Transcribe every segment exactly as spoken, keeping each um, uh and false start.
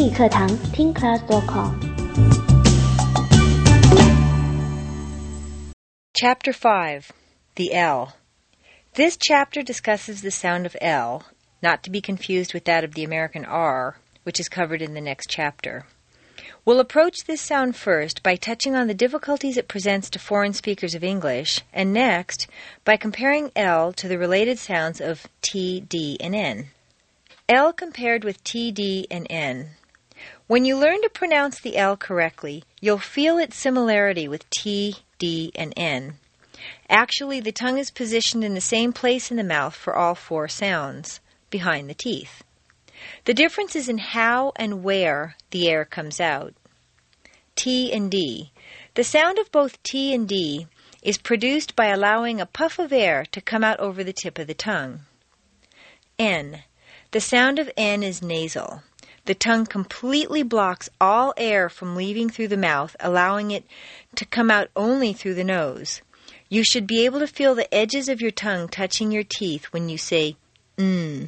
英语课堂听 class dot com。 Chapter five. The L. This chapter discusses the sound of L, not to be confused with that of the American R, which is covered in the next chapter. We'll approach this sound first by touching on the difficulties it presents to foreign speakers of English, and next by comparing L to the related sounds of T, D, and N. L compared with T, D, and N. When you learn to pronounce the L correctly, you'll feel its similarity with T, D, and N. Actually, the tongue is positioned in the same place in the mouth for all four sounds, behind the teeth. The difference is in how and where the air comes out. T and D. The sound of both T and D is produced by allowing a puff of air to come out over the tip of the tongue. N. The sound of N is nasal. The tongue completely blocks all air from leaving through the mouth, allowing it to come out only through the nose. You should be able to feel the edges of your tongue touching your teeth when you say mm.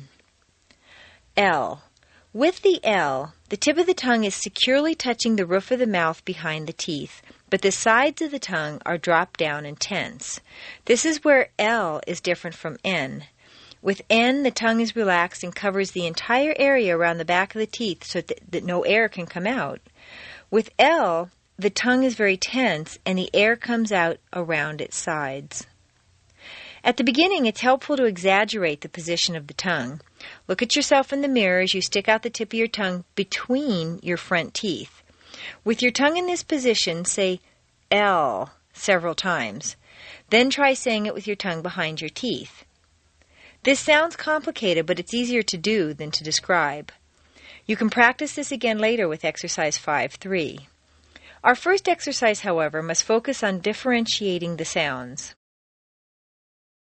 L. With the L, the tip of the tongue is securely touching the roof of the mouth behind the teeth, but the sides of the tongue are dropped down and tense. This is where L is different from N. With N, the tongue is relaxed and covers the entire area around the back of the teeth so that, that no air can come out. With L, the tongue is very tense and the air comes out around its sides. At the beginning, it's helpful to exaggerate the position of the tongue. Look at yourself in the mirror as you stick out the tip of your tongue between your front teeth. With your tongue in this position, say L several times. Then try saying it with your tongue behind your teeth. This sounds complicated, but it's easier to do than to describe. You can practice this again later with exercise five three. Our first exercise, however, must focus on differentiating the sounds.